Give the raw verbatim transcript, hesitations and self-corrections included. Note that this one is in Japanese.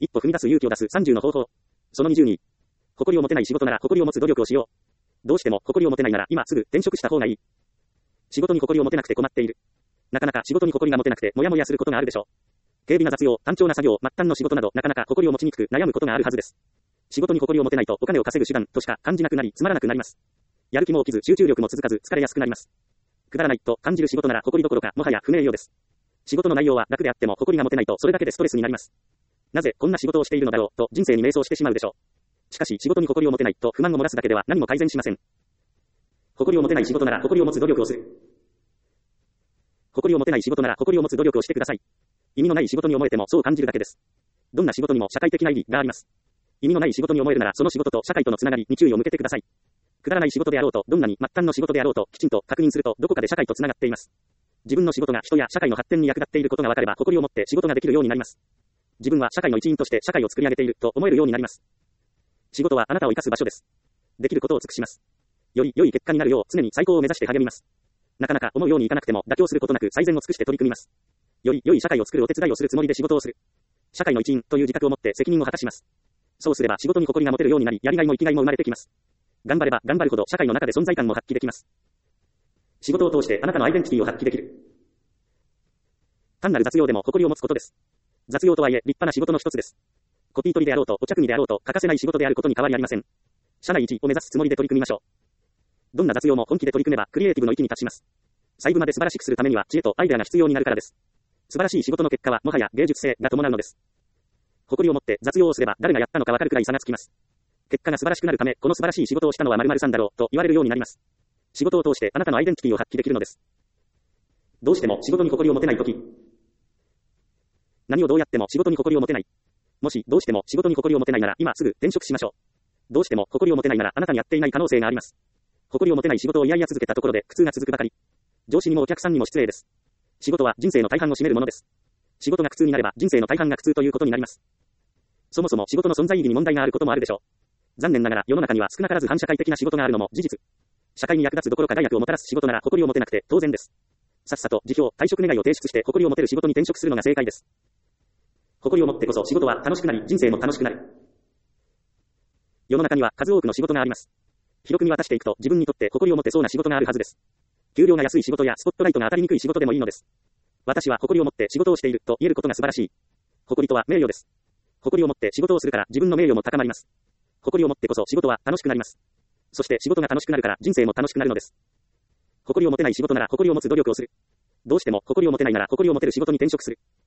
一歩踏み出す勇気を出すさんじゅうの方法。そのにじゅうに。誇りを持てない仕事なら誇りを持つ努力をしよう。どうしても誇りを持てないなら今すぐ転職した方がいい。仕事に誇りを持てなくて困っている。なかなか仕事に誇りが持てなくてモヤモヤすることがあるでしょう。軽微な雑用、単調な作業、末端の仕事などなかなか誇りを持ちにくく悩むことがあるはずです。仕事に誇りを持てないとお金を稼ぐ手段としか感じなくなりつまらなくなります。やる気も起きず集中力も続かず疲れやすくなります。くだらないと感じる仕事なら誇りどころかもはや不名誉です。仕事の内容は楽であっても誇りが持てないとそれだけでストレスになります。なぜこんな仕事をしているのだろうと人生に迷走してしまうでしょう。しかし仕事に誇りを持てないと不満を漏らすだけでは何も改善しません。誇りを持てない仕事なら誇りを持つ努力をする。誇りを持てない仕事なら誇りを持つ努力をしてください。意味のない仕事に思えてもそう感じるだけです。どんな仕事にも社会的な意義があります。意味のない仕事に思えるならその仕事と社会とのつながりに注意を向けてください。くだらない仕事であろうとどんなに末端の仕事であろうときちんと確認するとどこかで社会とつながっています。自分の仕事が人や社会の発展に役立っていることが分かれば誇りを持って仕事ができるようになります。自分は社会の一員として社会を作り上げていると思えるようになります。仕事はあなたを生かす場所です。できることを尽くします。より良い結果になるよう常に最高を目指して励みます。なかなか思うようにいかなくても妥協することなく最善を尽くして取り組みます。より良い社会を作るお手伝いをするつもりで仕事をする。社会の一員という自覚を持って責任を果たします。そうすれば仕事に誇りが持てるようになり、やりがいも生きがいも生まれてきます。頑張れば頑張るほど社会の中で存在感も発揮できます。仕事を通してあなたのアイデンティティを発揮できる。単なる雑用でも誇りを持つことです。雑用とはいえ立派な仕事の一つです。コピー取りであろうとお茶組であろうと欠かせない仕事であることに変わりありません。社内一を目指すつもりで取り組みましょう。どんな雑用も本気で取り組めばクリエイティブの域に達します。細部まで素晴らしくするためには知恵とアイデアが必要になるからです。素晴らしい仕事の結果はもはや芸術性が伴うのです。誇りを持って雑用をすれば誰がやったのかわかるくらい差がつきます。結果が素晴らしくなるためこの素晴らしい仕事をしたのは〇〇さんだろうと言われるようになります。仕事を通してあなたのアイデンティティを発揮できるのです。どうしても仕事に誇りを持てないとき。何をどうやっても仕事に誇りを持てない。もしどうしても仕事に誇りを持てないなら今すぐ転職しましょう。どうしても誇りを持てないならあなたにやっていない可能性があります。誇りを持てない仕事をいやいや続けたところで苦痛が続くばかり。上司にもお客さんにも失礼です。仕事は人生の大半を占めるものです。仕事が苦痛になれば人生の大半が苦痛ということになります。そもそも仕事の存在意義に問題があることもあるでしょう。残念ながら世の中には少なからず反社会的な仕事があるのも事実。社会に役立つどころか害悪をもたらす仕事なら誇りを持てなくて当然です。さっさと辞表、退職願を提出して誇りを持てる仕事に転職するのが正解です。誇りを持ってこそ仕事は楽しくなり人生も楽しくなる。世の中には数多くの仕事があります。広く見渡していくと自分にとって誇りを持てそうな仕事があるはずです。給料が安い仕事やスポットライトが当たりにくい仕事でもいいのです。私は誇りを持って仕事をしていると言えることが素晴らしい。誇りとは名誉です。誇りを持って仕事をするから自分の名誉も高まります。誇りを持ってこそ仕事は楽しくなります。そして仕事が楽しくなるから人生も楽しくなるのです。誇りを持てない仕事なら誇りを持つ努力をする。どうしても誇りを持てないなら誇りを持てる仕事に転職する。